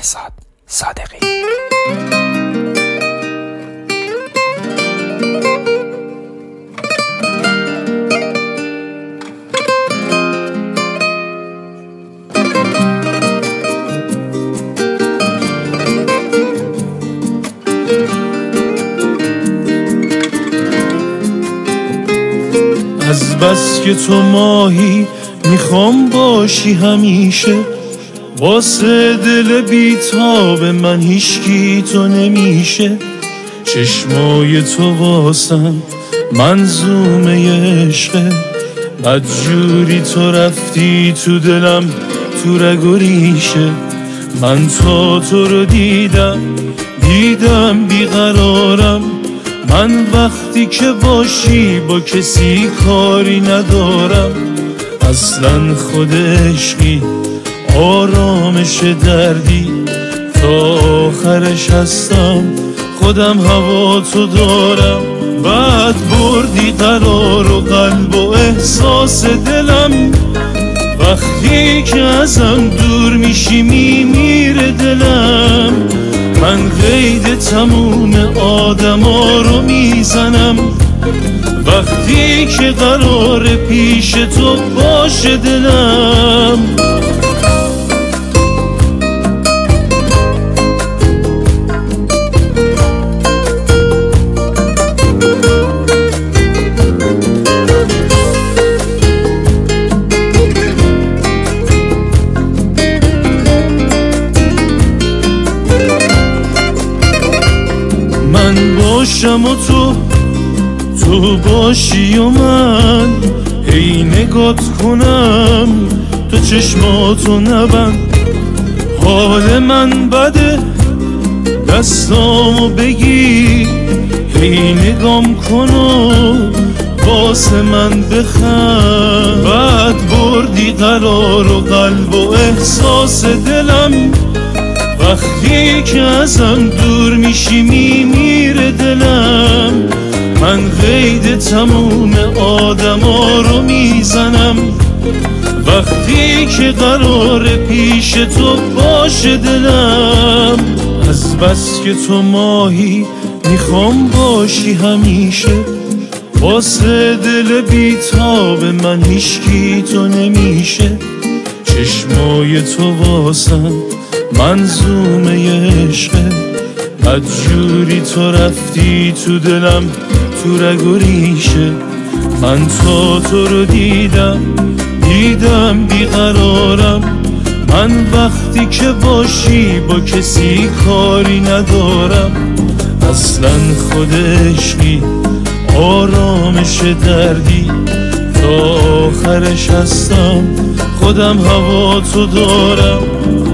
مهرزاد صادقی. از بس که تو ماهی میخوام باشی همیشه، واسه دل بیتاب من هیچکی تو نمیشه. چشمای تو واسم منظومه عشقه، بدجوری تو رفتی تو دلم تو رگ و ریشه. من تا تو رو دیدم بیقرارم، من وقتی که باشی با کسی کاری ندارم. اصلا خود عشقی آرامش دردی، تا آخرش هستم خودم هوا تو دارم. بعد بردی قرار و قلب و احساس دلم، وقتی که ازم دور میشی میمیره دلم. من قید تموم آدما رو میزنم، وقتی که قرار پیش تو باشه دلم. من باشم و تو باشی و من هی نگات کنم، تو چشماتو نبند. حال من بده دستامو بگی، هی نگام کن و واسه من بخند. بعد بردی قرار و قلب و احساس دلم، وقتی که ازم دور میشی میمیره دلم. من قید تموم آدما رو میزنم، وقتی که قرار پیش تو باشه دلم. از بس که تو ماهی میخوام باشی همیشه، واسه دل بیتاب من هیچکی تو نمیشه. چشمای تو واسم منظومه عشقه، بدجوری تو رفتی تو دلم تو رگ و ریشه. من تا تو رو دیدم بیقرارم، من وقتی که باشی با کسی کاری ندارم. اصلا خود عشقی آرامش دردی، تا آخرش هستم خودم هوا تو دارم.